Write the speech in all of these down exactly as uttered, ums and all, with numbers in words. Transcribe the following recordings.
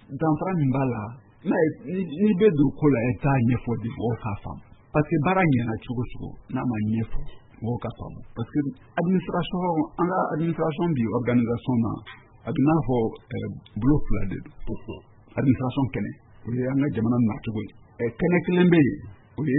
danfara min b'a la n'i bɛ don ko la i t'a ɲɛfɔ de mɔgɔw k'a faamu parce que baara ɲɛna cogo o cogo n'a ma ɲɛfɔ mɔgɔw k'a faamu parce que administration an ka administration bi organisation na a bɛ n'a fɔ bulo fila de don administration kɛnɛ o ye an ka jamana nacogo ye kɛnɛ kelen bɛ yen o ye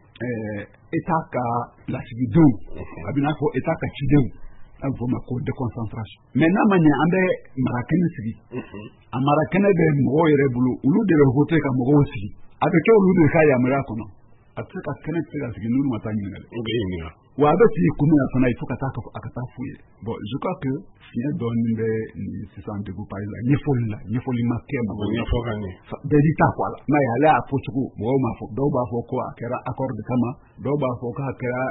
État ka lasigidenw a bɛ n'a fɔ État ka cidenw a bɛ fɔ o ma ko déconcentration mais n'a ma ɲɛ an bɛ mara kɛnɛ sigi a mara kɛnɛ bɛ mɔgɔw yɛrɛ bolo olu de bɛ voté ka mɔgɔw sigi a bɛ kɛ olu de ka yamaruya kɔnɔ a tɛ se ka kɛnɛ tɛ se ka sigi n'olu ma taa ɲininkali wa a bɛ sigi kun min na fana il faut ka taa a ka taa f'u ye bon je crois que fiɲɛ dɔɔnin bɛ nin sisan découpage la ɲɛfɔli la ɲɛfɔli ma kɛ mɔgɔw ɲɛfɔ ka ɲɛ bɛɛ b'i ta fɔ a la n'a ye ale y'a fɔ cogo mɔgɔw m'a fɔ dɔw b'a fɔ ko a kɛra accord de kama dɔw b'a fɔ k'a kɛra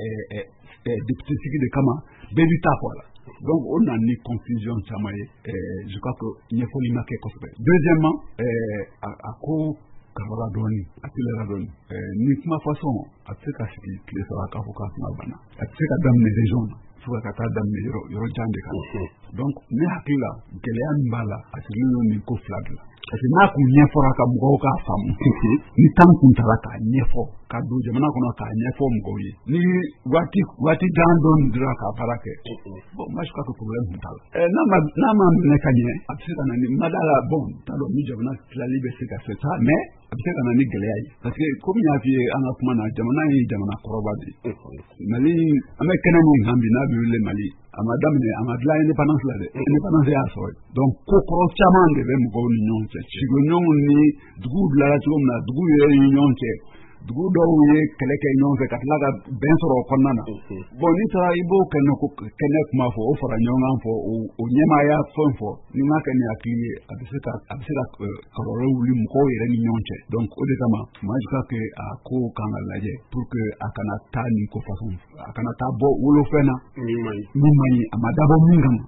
député sigi de kama bɛɛ b'i ta fɔ a la donc o na ni confusion caman ye je crois que ɲɛfɔli ma kɛ kosɛbɛ deuxièmement a ko karala dɔɔnin a telera dɔɔnin ni kuma façon a tɛ se ka sigi tile saba k'a fɔ k'a kuma banna a tɛ se ka daminɛ région na fo ka taa daminɛ yɔrɔ yɔrɔ jan de kan donc ne hakili la gɛlɛya min b'a la a sigilen don nin ko fila de la parce que n'a kun ɲɛfɔra ka mɔgɔw k'a faamu ni temps kun taara k'a ɲɛfɔ ka don jamana kɔnɔ k'a ɲɛfɔ mɔgɔw ye ni waati waati jan dɔɔnin dira k'a baara kɛ bon moi je crois que problème kun t'a la n'a ma n'a ma minɛ ka ɲɛ a bɛ se ka na ni ma d'a la bon t'a dɔn ni jamana tilali bɛ se ka se ça mais a bɛ se ka na ni gɛlɛya ye parce que comme n y'a f'i ye an ka kuma na jamana ye jamana kɔrɔba de ye Mali an bɛ kɛnɛ min kan bi n'a bɛ wele Mali a ma daminɛ a ma dilan indépendance la dɛ indépendance y'a sɔrɔ donc ko kɔrɔ caman de bɛ mɔgɔw ni ɲɔgɔn cɛ sigiɲɔgɔnw ni duguw dilanna cogo min na duguw yɛrɛ ni ɲɔgɔn cɛ dugu dɔw ye kɛlɛ kɛ ɲɔgɔn fɛ ka tila ka bɛn sɔrɔ o kɔnɔna na bon n'i taara i b'o kɛnɛ ko kɛnɛ kuma fɔ o fara ɲɔgɔn kan fɔ o ɲɛmaaya fɛn fɔ n'i m'a kɛ ni hakili ye a bɛ se ka a bɛ se ka kɔlɔlɔ wuli mɔgɔw yɛrɛ ni ɲɔgɔn cɛ donc o de kama moi je crois que a ko kan ka lajɛ pour que a kana taa nin ko façon a kana taa bɔ wolofɛn na min man ɲi a ma dabɔ min kama